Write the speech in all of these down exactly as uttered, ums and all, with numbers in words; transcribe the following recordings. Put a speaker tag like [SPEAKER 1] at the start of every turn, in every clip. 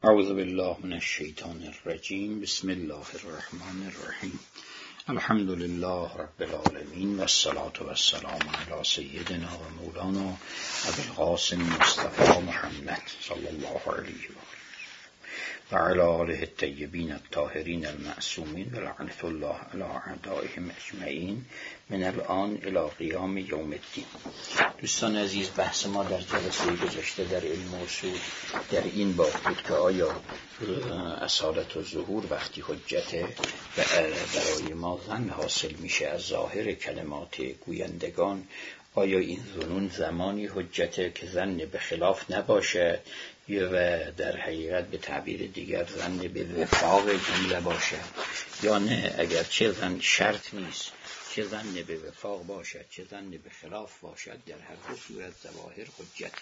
[SPEAKER 1] اعوذ بالله من الشیطان الرجیم. بسم الله الرحمن الرحیم. الحمد لله رب العالمین و الصلاة و السلام علی سیدنا و مولانا ابی القاسم مصطفی محمد صلی الله علیه و و علی آله الطیبین الطاهرین المعصومین و لعنة الله علی اعدائهم اجمعین من الان الی قیام یوم الدین. دوستان عزیز، بحث ما در جلسه گذشته در علم اصول در این باب بود که آیا اصالت و ظهور وقتی حجت برای ما ظن حاصل میشه از ظاهر کلمات گویندگان، آیا این ظنون زمانی حجته که ظن به خلاف نباشه یا و در حقیقت به تعبیر دیگر ظن به وفاق جمله باشه، یا نه اگر چه ظن شرط نیست، چه ظن به وفاق باشد چه ظن به خلاف باشد، در هر دو صورت ظواهر حجته.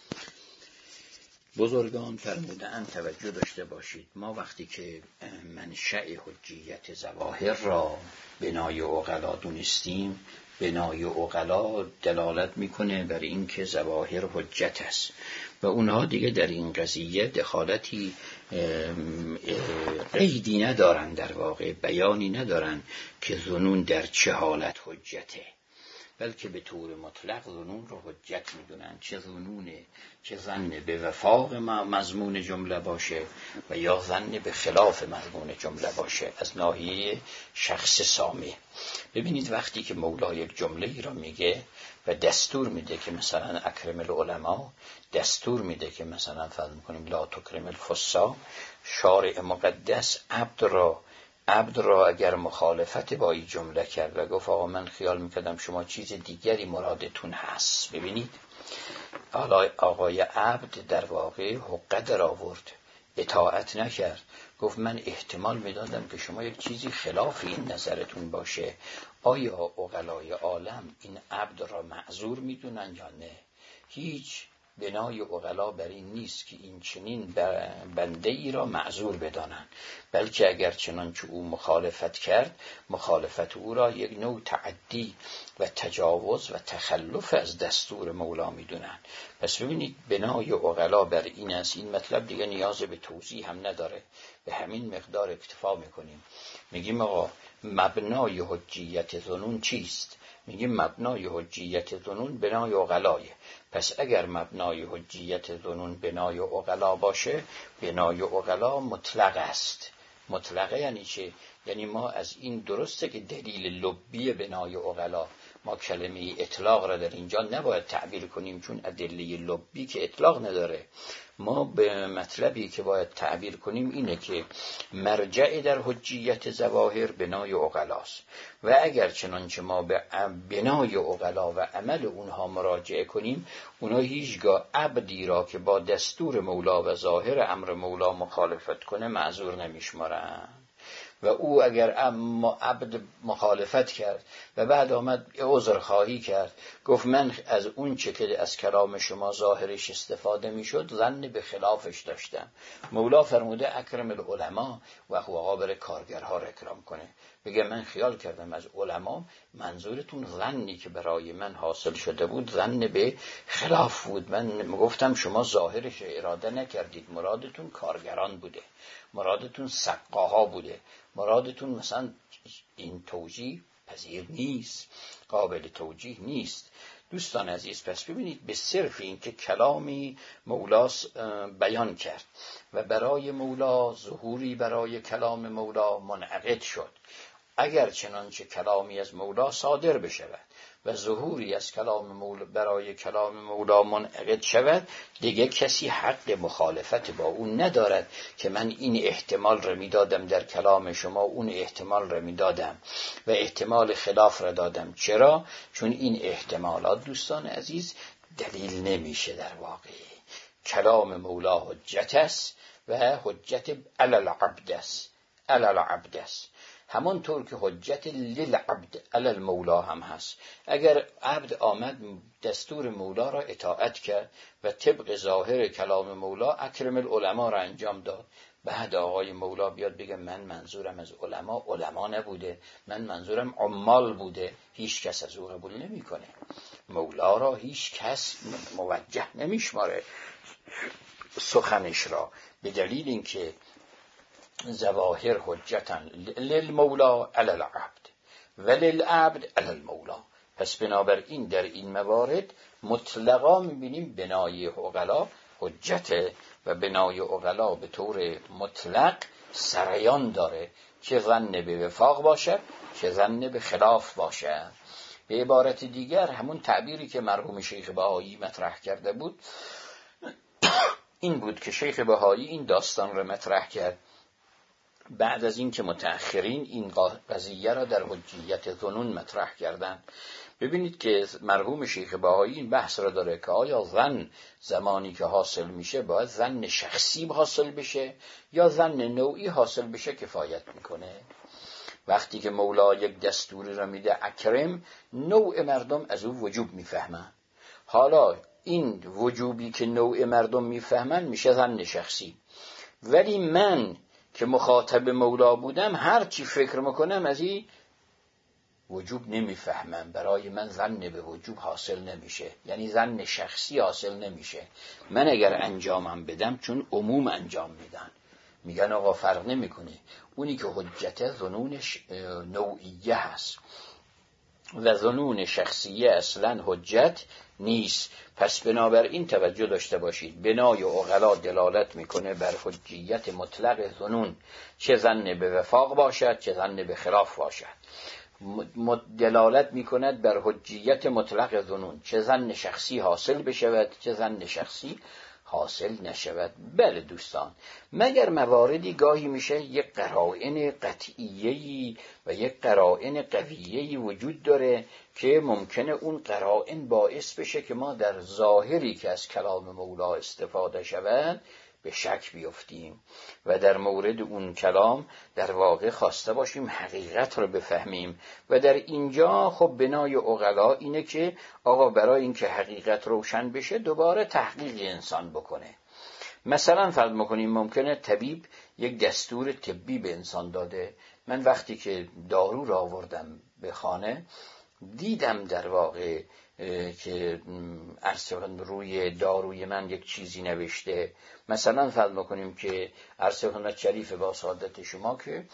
[SPEAKER 1] بزرگان فرمودند توجه داشته باشید، ما وقتی که منشأ حجیت ظواهر را بنای عقلا دونستیم، بنای عقلا دلالت میکنه بر این که ظواهر حجت است و اونها دیگه در این قضیه دخالتی قیدی ندارن، در واقع بیانی ندارن که ظنون در چه حالت حجته، بلکه به طور مطلق ظنون رو حجت میدونن، چه ظنونه چه ظن به وفاق مضمون جمله باشه و یا ظن به خلاف مضمون جمله باشه از ناحیه شخص سامع. ببینید وقتی که مولا یک جمله ای را میگه و دستور میده که مثلا اکرم العلماء، دستور میده که مثلا فرض میکنیم لا تکرم الفسا، شارع مقدس عبد را عبد را اگر مخالفت با این جمله کرد و گفت آقا من خیال میکردم شما چیز دیگری مرادتون هست، ببینید آقای عبد در واقع حقه در آورد، اطاعت نکرد، گفت من احتمال میدادم که شما یک چیزی خلاف این نظرتون باشه. آیا عقلای عالم این عبد را معذور میدونن یا نه؟ هیچ بنای عقلا بر این نیست که این چنین بنده ای را معذور بدانند، بلکه اگر چنانچه او مخالفت کرد، مخالفت او را یک نوع تعدی و تجاوز و تخلف از دستور مولا میدونند. پس ببینید بنای عقلا بر این است. این مطلب دیگه نیاز به توضیح هم نداره، به همین مقدار اکتفا میکنیم. میگیم آقا مبنای حجیت ظنون چیست؟ میگیم مبنای حجیت ظنون بنای عقلایه. پس اگر مبنای حجیت ظنون بنای عقلا باشه، بنای عقلا مطلق است. مطلقه یعنی چه؟ یعنی ما از این درسته که دلیل لبی بنای عقلا، ما کلمه اطلاق را در اینجا نباید تعبیر کنیم چون ادله لبی که اطلاق نداره. ما به مطلبی که باید تعبیر کنیم اینه که مرجع در حجیت ظواهر بنای عقلاست و اگر چنانچه ما به بنای عقلا و عمل اونها مراجعه کنیم، اونها هیچگاه عبدی را که با دستور مولا و ظاهر امر مولا مخالفت کنه معذور نمیشمارن. و او اگر اما عبد مخالفت کرد و بعد آمد عذر خواهی کرد، گفت من از اون چه که از کلام شما ظاهرش استفاده میشد ظن به خلافش داشتم. مولا فرموده اکرم العلماء و آقا بره کارگرها را اکرام کنه، بگه من خیال کردم از علما منظورتون ظنی که برای من حاصل شده بود ظن به خلاف بود، من گفتم شما ظاهرش اراده نکردید، مرادتون کارگران بوده، مرادتون سقاها بوده، مرادتون مثلا این توجیه پذیر نیست، قابل توجیه نیست. دوستان عزیز، پس ببینید به صرف این که کلامی مولا بیان کرد و برای مولا ظهوری برای کلام مولا منعقد شد، اگر چنانچه کلامی از مولا صادر بشود و ظهوری از کلام مولا برای کلام مولا منعقد شود، دیگه کسی حق مخالفت با اون ندارد که من این احتمال را میدادم در کلام شما، اون احتمال را میدادم و احتمال خلاف را دادم. چرا؟ چون این احتمالات دوستان عزیز دلیل نمیشه. در واقع کلام مولا حجت است و حجت علی العبد است، علی العبد است، همانطور که حجت للعبد علی المولا هم هست. اگر عبد آمد دستور مولا را اطاعت کرد و طبق ظاهر کلام مولا اکرم العلماء را انجام داد، بعد آقای مولا بیاد بگه من منظورم از علما علما نبوده، من منظورم عمال بوده، هیچ کس از او قبول نمی کنه. مولا را هیچ کس موجه نمیشماره سخنش را، به دلیل اینکه ظواهر حجتن للمولا علی العبد و للعبد علی المولا. پس بنابراین در این موارد مطلقا میبینیم بنای عقلا حجته و بنای عقلا به طور مطلق سریان داره، چه ظن به وفاق باشد چه ظن به خلاف باشد. به عبارت دیگر همون تعبیری که مرحوم شیخ بهایی مطرح کرده بود این بود که شیخ بهایی این داستان را مطرح کرد بعد از این که متأخرین این قضیه را در حجیت ظنون مطرح کردند. ببینید که مرحوم شیخ بهایی این بحث را داره که آیا ظن زمانی که حاصل میشه باید ظن شخصی حاصل بشه یا ظن نوعی حاصل بشه کفایت میکنه. وقتی که مولا یک دستوری را میده اکرم، نوع مردم از او وجوب میفهمن. حالا این وجوبی که نوع مردم میفهمن میشه ظن شخصی، ولی من که مخاطب مولا بودم هر چی فکر میکنم از این وجوب نمیفهمم، برای من ظن به وجوب حاصل نمیشه، یعنی ظن شخصی حاصل نمیشه. من اگر انجامم بدم چون عموم انجام میدن میگن آقا فرق نمیکنه، اونی که حجت ظنونش نوعیه هست و ظنون شخصیه اصلا حجت نیست. پس بنابراین توجه داشته باشید بنای عقلا دلالت میکنه بر حجیت مطلق ظنون، چه ظن به وفاق باشد چه ظن به خلاف باشد. دلالت میکند بر حجیت مطلق ظنون، چه ظن شخصی حاصل بشود چه ظن شخصی حاصل نشود. بله دوستان، مگر مواردی گاهی میشه یک قرائن قطعیه‌ای و یک قرائن قویه‌ای وجود داره که ممکنه اون قرائن باعث بشه که ما در ظاهری که از کلام مولا استفاده شود به شک بیفتیم و در مورد اون کلام در واقع خواسته باشیم حقیقت رو بفهمیم. و در اینجا خب بنای عقلا اینه که آقا برای اینکه حقیقت روشن بشه دوباره تحقیق انسان بکنه. مثلا فرض می‌کنیم ممکنه طبیب یک دستور طبی به انسان داده، من وقتی که دارو را آوردم به خانه دیدم در واقع که ارسلان روی داروی من یک چیزی نوشته. مثلا فرض می‌کنیم که ارسلان شریف با سعادت شما که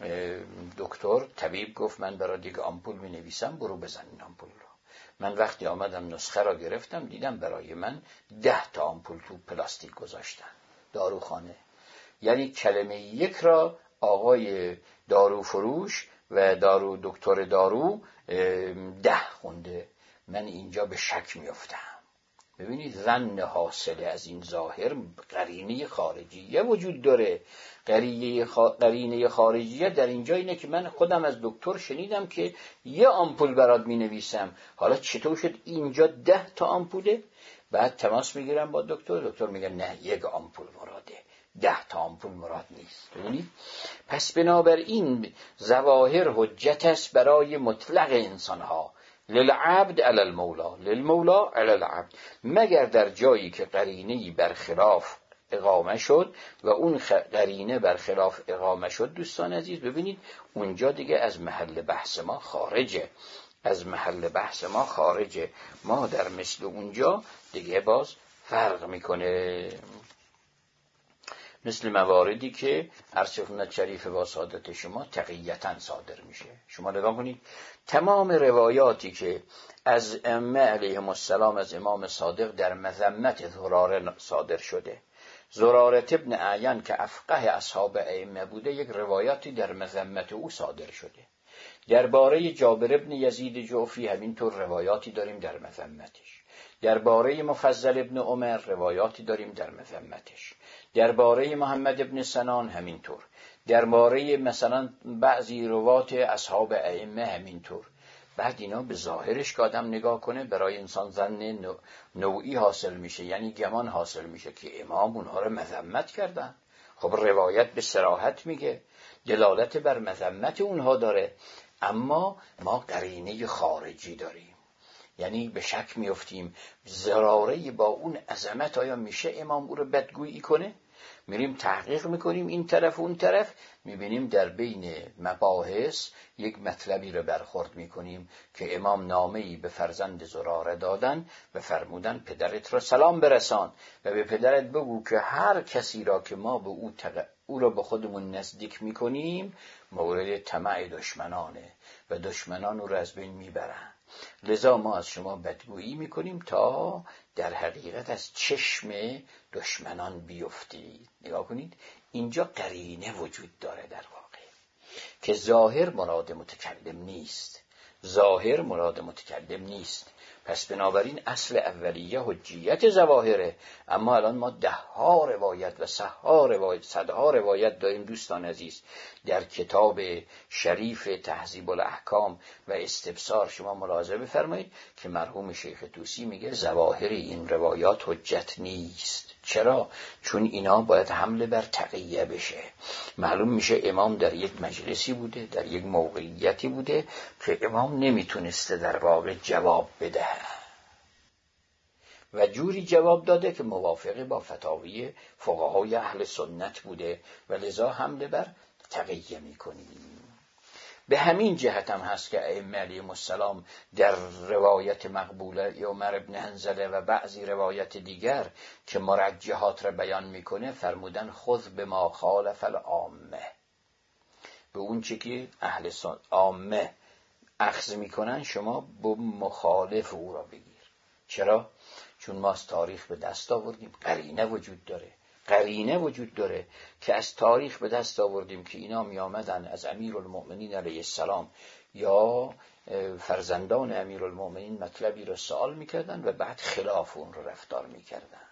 [SPEAKER 1] دکتر طبیب گفت من برای دیگه آمپول می نویسم، برو بزن این آمپول رو. من وقتی آمدم نسخه را گرفتم دیدم برای من ده تا آمپول تو پلاستیک گذاشتن داروخانه. یعنی کلمه یک را آقای دارو فروش و دارو دکتر دارو ده خونده. من اینجا به شک میافتم. ببینید ظن حاصله از این ظاهر قرینه خارجیه وجود داره. قرینه خا... قرینه خارجیه در اینجا اینه که من خودم از دکتر شنیدم که یه آمپول برات می نویسم، حالا چطور شد اینجا ده تا آمپوله؟ بعد تماس میگیرم با دکتر، دکتر میگه نه یک آمپول مراده، ده تا آمپول مراد نیست. ببینید پس بنابراین ظواهر حجت است برای مطلق انسانها، للعبد علی المولا للمولا علی العبد، مگر در جایی که قرینه‌ای برخلاف اقامه شد و اون قرینه برخلاف اقامه شد. دوستان عزیز ببینید اونجا دیگه از محل بحث ما خارجه، از محل بحث ما خارجه. ما در مثل اونجا دیگه باز فرق میکنه، مثل مواردی که ارسلان شریف با سعادت شما تقییتاً صادر میشه. شما نگاه کنید تمام روایاتی که از ائمه علیهم السلام از امام صادق در مذمت زراره صادر شده، زراره ابن اعین که افقه اصحاب ائمه بوده یک روایاتی در مذمت او صادر شده. درباره جابر ابن یزید جعفی همینطور روایاتی داریم در مذمتش. درباره مفضل ابن عمر روایاتی داریم در مذمتش. درباره محمد ابن سنان همینطور. درباره مثلا بعضی روات اصحاب ائمه همینطور. بعد اینا به ظاهرش که آدم نگاه کنه برای انسان ظن نوعی حاصل میشه، یعنی گمان حاصل میشه که امام اونها رو مذمت کردن. خب روایت به صراحت میگه دلالت بر مذمت اونها داره، اما ما قرینه خارجی داریم، یعنی به شک میافتیم زراره با اون عظمت آیا میشه امام او رو بدگویی کنه؟ میریم تحقیق میکنیم این طرف و اون طرف، میبینیم در بین مباحث یک مطلبی رو برخورد میکنیم که امام نامه‌ای به فرزند زراره دادن و فرمودن پدرت را سلام برسان و به پدرت بگو که هر کسی را که ما به او تق... او را به خودمون نزدیک میکنیم مورد طمع دشمنانه و دشمنان او را از بین میبرن. لذا ما از شما بدگویی میکنیم تا در حقیقت از چشم دشمنان بیفتید. نگاه کنید اینجا قرینه وجود داره در واقع که ظاهر مراد متکلم نیست، ظاهر مراد متکلم نیست. پس بنابراین اصل اولیه حجیت ظواهره. اما الان ما ده ها روایت و صدها روایت صدها روایت داریم دوستان عزیز در کتاب شریف تهذیب الاحکام و استبصار. شما ملاحظه بفرمایید که مرحوم شیخ طوسی میگه ظواهر این روایات حجت نیست. چرا؟ چون اینا باید حمله بر تقیه بشه. معلوم میشه امام در یک مجلسی بوده، در یک موقعیتی بوده که امام نمیتونسته در واقع جواب بده و جوری جواب داده که موافق با فتاوی فقهای اهل سنت بوده و لذا حمله بر تقیه میکنیم. به همین جهت هم هست که ائمه علیهم السلام در روایت مقبوله عمر بن حنظله و بعضی روایت دیگر که مرجحات را بیان میکنه فرمودن خذ بما خالف العامه، به اون چی که اهل سنت عامه اخذ میکنن شما با مخالف او را بگیر. چرا؟ چون ما از تاریخ به دست آوردیم، قرینه وجود داره، قرینه وجود داره که از تاریخ به دست آوردیم که اینا می آمدن از امیرالمؤمنین علیه السلام یا فرزندان امیرالمؤمنین مطلبی رو سوال میکردن و بعد خلاف اون رو رفتار میکردن،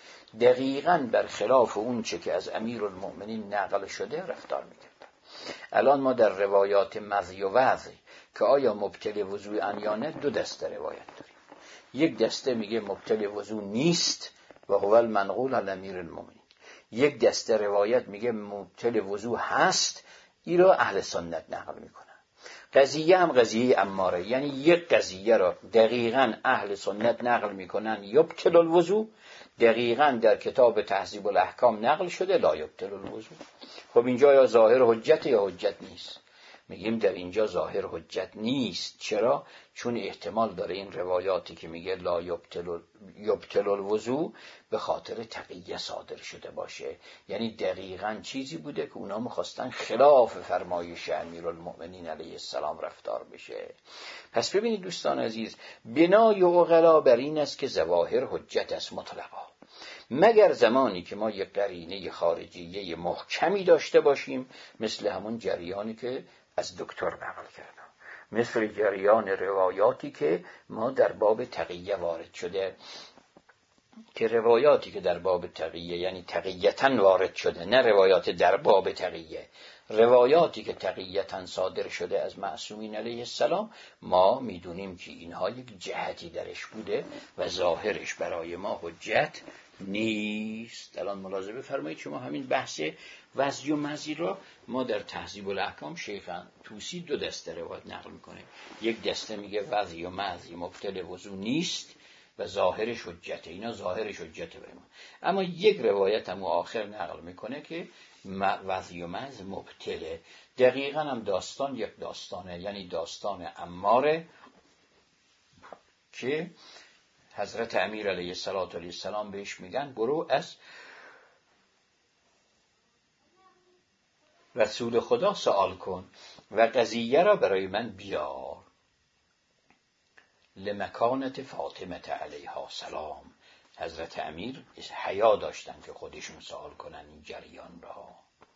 [SPEAKER 1] دقیقاً بر خلاف اون چه که از امیرالمؤمنین نقل شده رفتار میکردن. الان ما در روایات مضی و وضی که آیا مبطل وضوء ان یا نه دو دسته روایت داریم. یک دسته میگه مبطل وضوء نیست و هو المنقول عن امیرالمؤمنین، یک دسته روایت میگه مبطل وضوء هست، این رو اهل سنت نقل میکنن. قضیه هم قضیه اماره، یعنی یک قضیه را دقیقاً اهل سنت نقل میکنن یبطل الوضوء، دقیقاً در کتاب تهذیب الاحکام نقل شده لا یبطل الوضوء. خب اینجا یا ظاهر حجت یا حجت نیست. میگیم در اینجا ظاهر حجت نیست. چرا؟ چون احتمال داره این روایاتی که میگه لا یبطل یبطل الوضوء به خاطر تقیه صادر شده باشه، یعنی دقیقاً چیزی بوده که اونا میخواستن خلاف فرمایش امیرالمؤمنین علیه السلام رفتار بشه. پس ببینید دوستان عزیز، بنای عقلا بر این است که ظواهر حجت است مطلقا، مگر زمانی که ما یک قرینه خارجیه محکمی داشته باشیم، مثل همون جریانی که از دکتر نقل کردم، مثل جریان روایاتی که ما در باب تقیه وارد شده، که روایاتی که در باب تقیه یعنی تقیتن وارد شده، نه روایات در باب تقیه، روایاتی که تقیتن صادر شده از معصومین علیه السلام، ما میدونیم که اینها یک جهتی درش بوده و ظاهرش برای ما حجت نیست. الان ملاحظه بفرمایید شما همین بحث وضعی و مزی را ما در تهذیب الاحکام شیخ طوسی دو دسته روایت نقل میکنه. یک دسته میگه وضعی و مزی مبطل وضو نیست و ظاهرش حجته، اینا ظاهرش حجته برای ما. اما یک روایت هم آخر نقل میکنه که وضعی و مز مبطله. دقیقاً هم داستان یک داستانه، یعنی داستان عماره که حضرت امیر علیه السلام بهش میگن برو از رسول خدا سوال کن و قضیه را برای من بیار. لمکانت فاطمه علیها السلام، حضرت امیر حیا داشتن که خودشون سوال کنن این جریان را.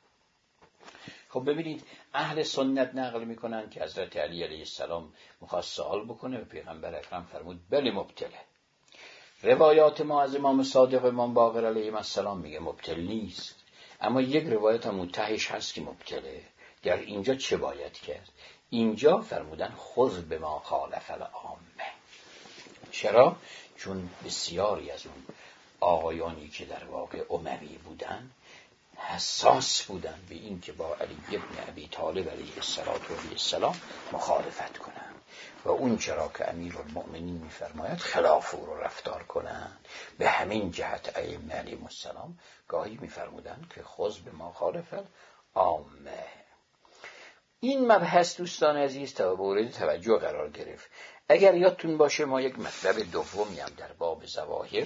[SPEAKER 1] خب ببینید اهل سنت نقل میکنن که حضرت علی علیه السلام میخواست سوال بکنه و پیغمبر اکرم فرمود بله مبطله. روایات ما از امام صادق امام باقر علیه السلام میگه مبطل نیست، اما یک روایت هم منتهیش هست که مبطله. در اینجا چه باید کرد؟ اینجا فرمودن خذ بما خالف العامه. چرا؟ چون بسیاری از اون آقایانی که در واقع اموی بودن حساس بودن به این که با علی ابن ابی طالب علیه السلام مخالفت کنن. و اون چرا که امیرالمؤمنین میفرماید خلاف او رو رفتار کنند. به همین جهت ائمه علیهم السلام گاهی میفرمودند که خذ به ما خالف العامه. این مبحث دوستان عزیز تا مورد توجه قرار گرفت. اگر یادتون باشه ما یک مطلب دومی هم در باب ظواهر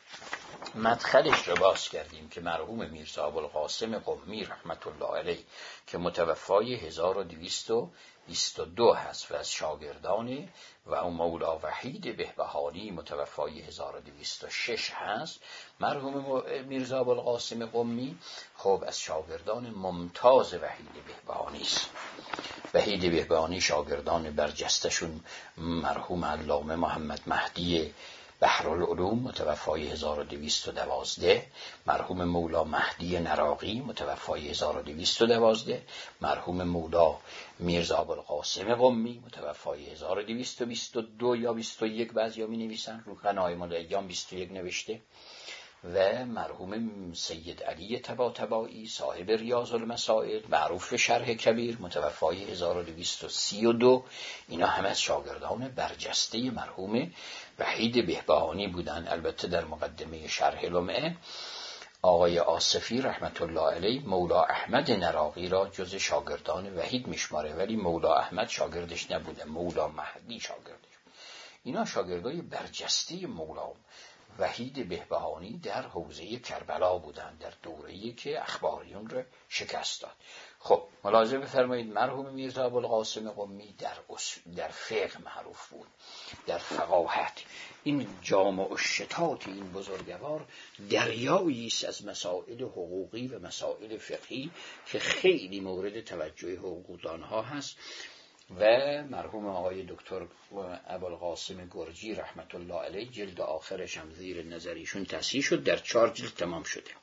[SPEAKER 1] مدخلش رو باز کردیم که مرحوم میرزا ابوالقاسم قمی رحمت الله علیه که متوفای هزار و دویست و بیست و دو هست و از شاگردان و اون مولا وحید بهبهانی متوفای هزار و دویست و شش هست. مرحوم میرزا ابوالقاسم قمی خب از شاگردان ممتاز وحید بهبهانی است. وحید بهبهانی شاگردان برجستشون مرحوم علامه محمد مهدی بحرالعلوم متوفای هزار و دویست و دوازده، مرحوم مولا مهدی نراقی متوفای هزار و دویست و دوازده، مرحوم مولا میرزا ابوالقاسم قمی متوفای هزار و دویست و بیست و دو یا بیست و یک، بعضیا می نویسن رو غنایم الایام بیست و یک نوشته، و مرحوم سید علی طباطبایی صاحب ریاض المسائل معروف به شرح کبیر متوفای هزار و دویست و سی و دو. اینا همه از شاگردان برجسته مرحوم وحید بهبهانی بودن. البته در مقدمه شرح لمعه آقای آصفی رحمت الله علیه مولا احمد نراقی را جز شاگردان وحید میشماره، ولی مولا احمد شاگردش نبوده، مولا مهدی شاگردش. اینا شاگردای برجسته مولا وحید بهبهانی در حوزه کربلا بودند در دوره‌ای که اخباریون را شکست داد. خب ملاحظه بفرمایید مرحوم میرزا ابوالقاسم قمی در در فقه معروف بود، در فقاهت. این جامع الشتات این بزرگوار دریایی است از مسائل حقوقی و مسائل فقهی که خیلی مورد توجه حقوقدانها هست. و مرحوم آقای دکتر ابوالقاسم گرجی رحمت الله علیه جلد آخرش هم زیر نظریشون تصحیح شد، در چهار جلد تمام شده.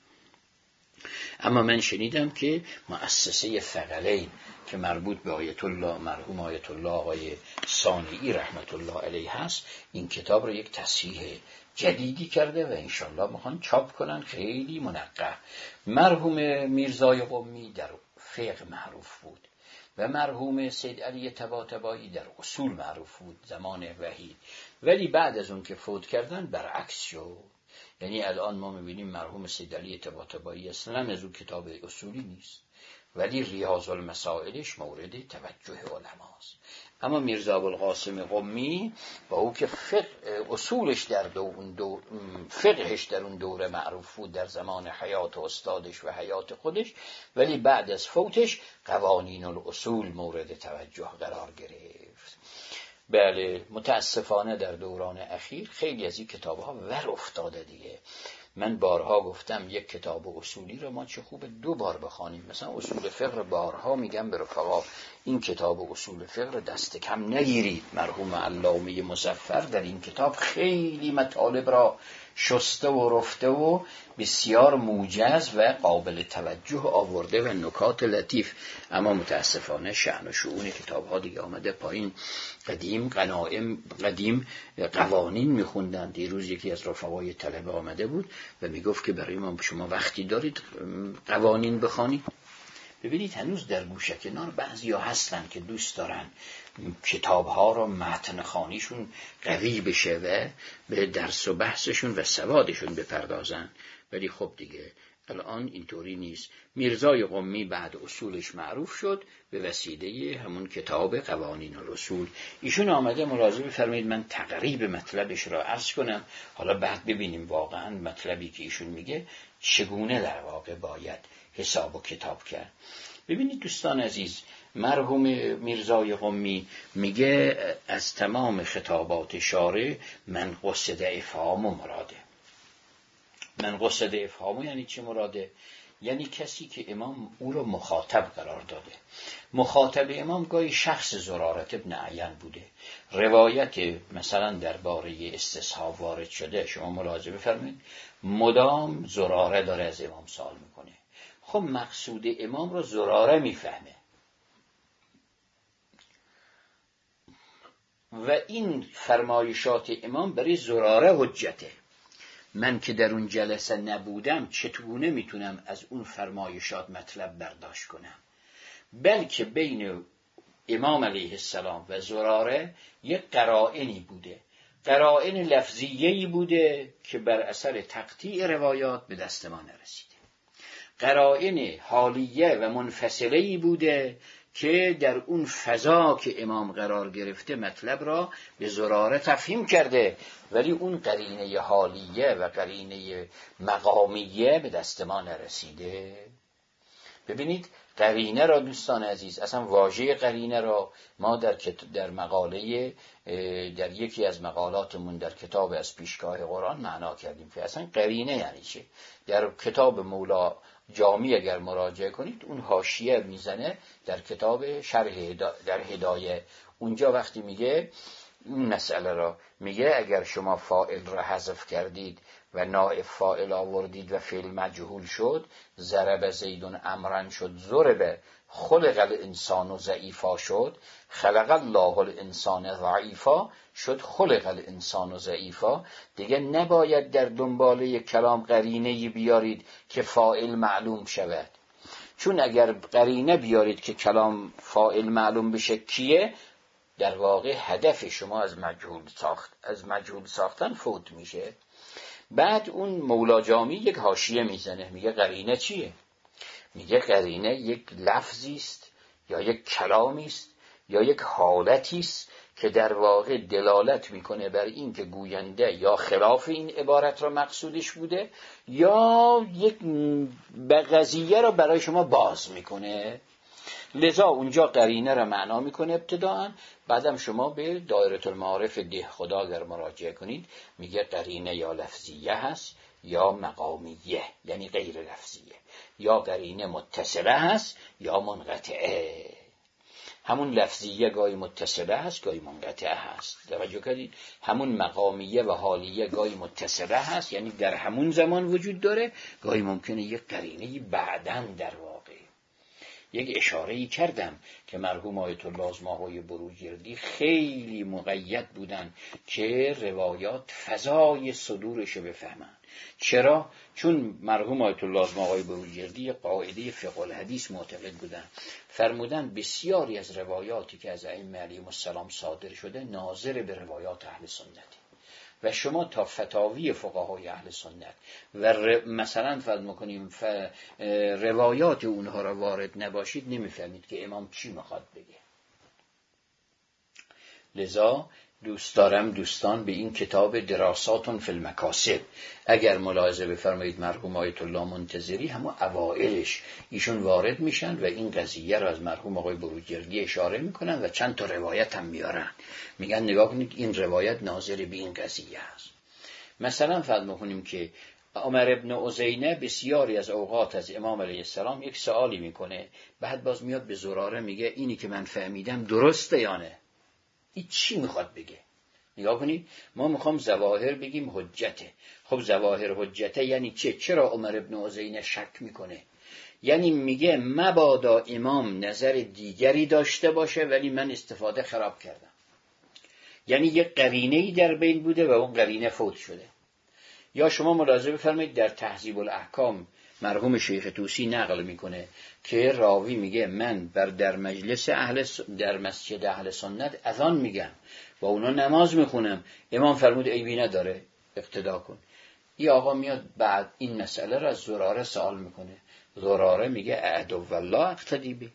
[SPEAKER 1] اما من شنیدم که مؤسسه ثقلین که مربوط به آیت الله مرحوم آیت الله آقای صانعی رحمت الله علیه هست این کتاب رو یک تصحیح جدیدی کرده و انشالله میخوان چاپ کنن، خیلی منقح. مرحوم میرزای قمی در فقه معروف بود و مرحوم سید علی طباطبایی در اصول معروف بود زمان وحید، ولی بعد از اون که فوت کردن برعکس شد. یعنی الان ما میبینیم مرحوم سید علی طباطبایی اصلا از اون کتاب اصولی نیست، ولی ریاض المسائلش مورد توجه علماست. اما میرزا ابوالقاسم قمی با او که فقه اصولش در دو اون دو فقهش در اون دوره معروف بود در زمان حیات استادش و حیات خودش، ولی بعد از فوتش قوانین الاصول مورد توجه قرار گرفت. بله متاسفانه در دوران اخیر خیلی از این کتاب‌ها ور افتاده دیگه. من بارها گفتم یک کتاب اصولی رو ما چه خوبه دو بار بخوانیم. مثلا اصول فقه بارها میگم به رفقا این کتاب اصول فقه دست کم نگیرید. مرحوم علامه مظفر در این کتاب خیلی مطالب را شسته و رفته و بسیار موجز و قابل توجه آورده و نکات لطیف. اما متاسفانه شأن و شؤون کتاب ها دیگه آمده پایین. قدیم غنایم قدیم قوانین میخوندن. دیروز یکی از رفقای طلبه آمده بود و میگفت که برای ما شما وقتی دارید قوانین بخوانید؟ ببینید هنوز در گوشه کنار بعضیا هستن که دوست دارن کتاب‌ها رو متن خوانیشون قوی بشه و به درس و بحثشون و سوادشون بپردازن، ولی خب دیگه الان اینطوری نیست. میرزای قمی بعد اصولش معروف شد به وسیله همون کتاب قوانین الاصول. ایشون آمده ملاحظه بفرمایید من تقریب مطلبش را عرض کنم، حالا بعد ببینیم واقعا مطلبی که ایشون میگه چگونه در واقع باید حساب و کتاب کرد. ببینید دوستان عزیز، مرحوم میرزای قمی میگه از تمام خطابات شارع من قصد افهام و مراده. من قصد افهام یعنی چه مراده؟ یعنی کسی که امام او رو مخاطب قرار داده. مخاطب امام گاهی شخص زرارت ابن عین بوده. روایت مثلا درباره استصحاب وارد شده، شما ملاحظه بفرمایید مدام زراره داره از امام سوال میکنه. خب مقصود امام رو زراره میفهمه و این فرمایشات امام برای زراره حجته. من که در اون جلسه نبودم چطور میتونم از اون فرمایشات مطلب برداشت کنم؟ بلکه بین امام علیه السلام و زراره یک قرائنی بوده، قرائن لفظیه‌ای بوده که بر اثر تقطیع روایات به دست ما نرسیده، قرائن حالیه و منفصله‌ای بوده که در اون فضا که امام قرار گرفته مطلب را به زراره تفهیم کرده، ولی اون قرینه حالیه و قرینه مقامیه به دست ما نرسیده. ببینید قرینه را دوستان عزیز، اصلا واژه قرینه را ما در در مقاله در یکی از مقالاتمون در کتاب از پیشگاه قرآن معنا کردیم که اصلا قرینه یعنی چه. در کتاب مولا جامی اگر مراجعه کنید اون حاشیه میزنه در کتاب شرح در هدایه، اونجا وقتی میگه این مسئله را میگه اگر شما فاعل را حذف کردید و نائب فاعل آوردید و فعل مجهول شد، ضرب زیدون امرن شد، ضرب خلق الانسان ضعیفا شد، خلق الله الانسان ضعیفا شد، خلق الانسان ضعیفا، دیگه نباید در دنباله کلام قرینه بیارید که فاعل معلوم شود، چون اگر قرینه بیارید که کلام فاعل معلوم بشه کیه، در واقع هدف شما از مجهول ساخت از مجهول ساختن فوت میشه. بعد اون مولا جامی یک حاشیه میزنه، میگه قرینه چیه؟ میگه قرینه یک لفظی است یا یک کلامی است یا یک حالتی است که در واقع دلالت میکنه بر این که گوینده یا خلاف این عبارت را مقصودش بوده یا یک قضیه را برای شما باز میکنه. لذا اونجا قرینه را معنا میکنه ابتداءً، بعدم شما به دایره المعارف ده خدا اگر مراجعه کنید میگه قرینه یا لفظیه هست یا مقامیه یعنی غیر لفظیه، یا قرینه متصله هست یا منقطعه. همون لفظیه گاهی متصله هست گاهی منقطعه هست، توجه کردید؟ همون مقامیه و حالیه گاهی متصله هست یعنی در همون زمان وجود داره، گاهی ممکنه یک قرینه بعداً در واقع. یک اشاره‌ای کردم که مرحوم آیت الله آزماهای بروجردی خیلی مقید بودن که روایات فضای صدورش بفهمن. چرا؟ چون مرحوم آیت الله آزماهای بروجردی قاعده فقه الحدیث معتقد بودن، فرمودن بسیاری از روایاتی که از ائمه علیهم السلام صادر شده ناظر به روایات اهل سنت و شما تا فتاوی فقهای اهل سنت و مثلا فرض میکنیم روایات اونها را وارد نباشید نمیفهمید که امام چی میخواد بگه. لذا دوست دارم دوستان به این کتاب دراساتون فی المکاسب اگر ملاحظه بفرمایید مرحوم آیت الله منتظری همون اوائلش ایشون وارد میشن و این قضیه را از مرحوم آقای بروجردی اشاره میکنن و چند تا روایت هم میارن، میگن نگاه کنید این روایت ناظر به این قضیه است. مثلا فرض میکنیم که عمر ابن عزینه بسیاری از اوقات از امام علیه السلام یک سوالی میکنه، بعد باز میاد به زراره میگه اینی که من فهمیدم درسته یا نه؟ این چی میخواد بگه؟ نگاه کنید، ما میخوام ظواهر بگیم حجته. خب ظواهر حجته یعنی چه؟ چرا عمر ابن عزینه شک میکنه؟ یعنی میگه مبادا امام نظر دیگری داشته باشه ولی من استفاده خراب کردم، یعنی یک قرینه‌ای در بین بوده و اون قرینه فوت شده. یا شما ملاحظه بفرمایید در تهذیب الاحکام مرحوم شیخ طوسی نقل میکنه که راوی میگه من بر در مجلس اهل س... در مسجد اهل سنت اذان میگم و اونا نماز میخونم، امام فرمود عیبی نداره اقتدا کن. این آقا میاد بعد این مسئله را از زراره سوال میکنه، زراره میگه اعدو والله اقتدی بی،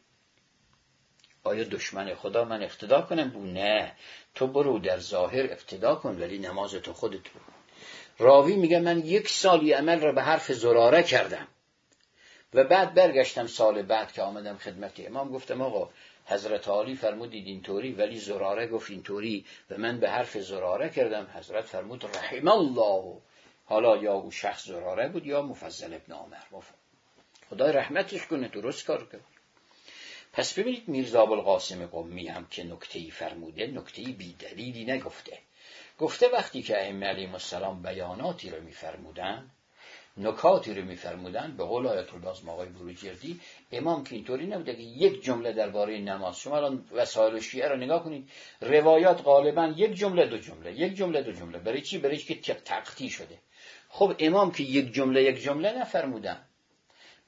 [SPEAKER 1] آیا دشمن خدا من اقتدا کنم؟ بو نه، تو برو در ظاهر اقتدا کن ولی نماز تو خودت بکن. راوی میگه من یک سالی عمل را به حرف زراره کردم و بعد برگشتم سال بعد که آمدم خدمت امام گفتم آقا حضرت عالی فرمودید اینطوری ولی زراره گفت اینطوری و من به حرف زراره کردم. حضرت فرمود رحم الله، حالا یا او شخص زراره بود یا مفضل ابن عمر، خدای رحمتش کنه، درست کار کرد. پس ببینید میرزا ابوالقاسم قمی هم که نکته‌ای فرموده، نکته‌ای بی دلیلی نگفته. گفته وقتی که ائمه علیهم السلام بیاناتی رو می‌فرمودن، نکاتی رو می‌فرمودن، به قول آیت الله آقای بروجردی امام که اینطوری نبوده که یک جمله درباره نماز، شما الان وسائل شیعه رو نگاه کنید، روایات غالبا یک جمله دو جمله یک جمله دو جمله. برای چی؟ برای که تقطیع شده. خب امام که یک جمله یک جمله نفرمودن،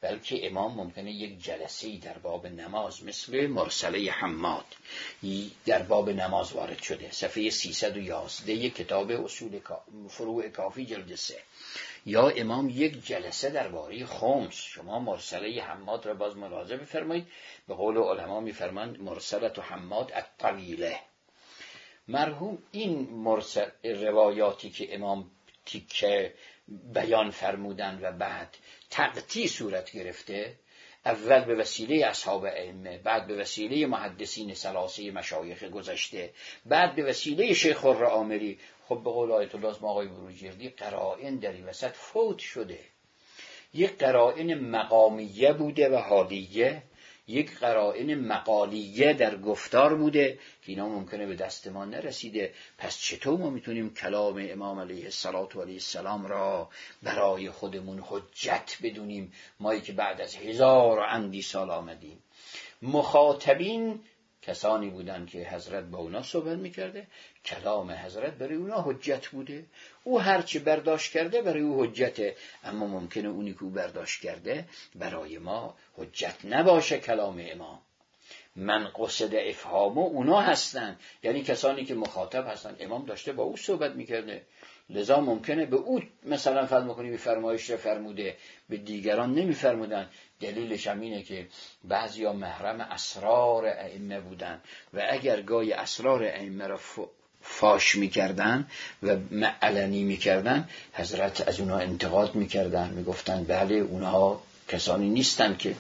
[SPEAKER 1] بلکه امام ممکنه یک جلسه‌ای در باب نماز مثل مرسله حماد در باب نماز وارد شده، صفحه سیصد و یازده کتاب اصول فروع کافی جلد سه، یا امام یک جلسه درباره خمس. شما مرسله حماد را باز ملاحظه بفرمایید، به قول علما میفرمایند مرسله حماد الطویله. مرحوم این مرسل روایاتی که امام تیکه بیان فرمودن و بعد تقطیع صورت گرفته، اول به وسیله اصحاب ائمه، بعد به وسیله محدثین ثلاثه مشایخ گذشته، بعد به وسیله شیخ الرآمری. خب به قول آیت الله آقای بروجردی قرائن در این وسط فوت شده. یک قرائن مقامیه بوده و حالیه، یک قرائن مقالیه در گفتار بوده که اینا ممکنه به دست ما نرسیده. پس چطور ما میتونیم کلام امام علیه الصلاة و علیه السلام را برای خودمون حجت بدونیم، مایی که بعد از هزار و اندی سال آمدیم؟ مخاطبین کسانی بودن که حضرت با اونا صحبت میکرده، کلام حضرت برای اونا حجت بوده، او هرچی برداشت کرده برای او حجته، اما ممکنه اونی که او برداشت کرده برای ما حجت نباشه. کلام امام من قصد افهامو اونا هستن، یعنی کسانی که مخاطب هستن. امام داشته با او صحبت میکرده، لذا ممکنه به او مثلا فرض می‌کنی به فرمایش فرموده، به دیگران نمیفرمودن. دلیلش هم اینه که بعضیا محرم اسرار ائمه بودن و اگر گاهی اسرار ائمه را فاش میکردن و علنی میکردن، حضرت از اونها انتقاد میکردن، میگفتن بله اونها کسانی نیستن که.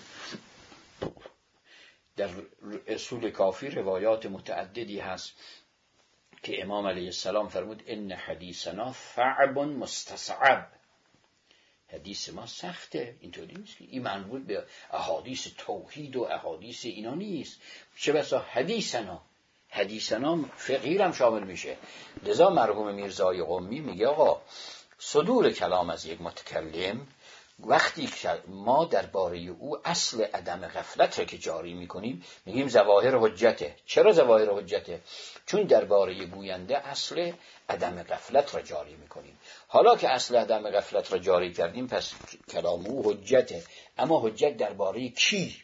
[SPEAKER 1] در اصول کافی روایات متعددی هست که امام علیه السلام فرمود ان حدیثنا صعب مستصعب، حدیث ما سخته. اینطوری نیست که این منظور به احادیث توحید و احادیث اینا نیست، چه بسا حدیثنا. حدیثنا فقهی هم شامل میشه. لذا مرحوم میرزای قمی میگه آقا صدور کلام از یک متکلم وقتی ما درباره او اصل عدم غفلت را که جاری میکنیم میگیم ظواهر حجته. چرا ظواهر حجته؟ چون درباره گوینده اصل عدم غفلت را جاری میکنیم. حالا که اصل عدم غفلت را جاری کردیم پس کلام او حجته. اما حجت درباره کی؟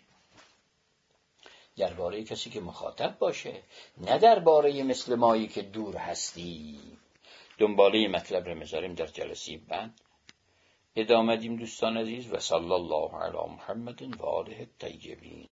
[SPEAKER 1] درباره کسی که مخاطب باشه، نه درباره مثل مایی که دور هستی. دنباله مطلب را میذاریم در جلسه بعد ادامه دیم دوستان عزیز. و صلی الله علی محمد و آله الطیبین.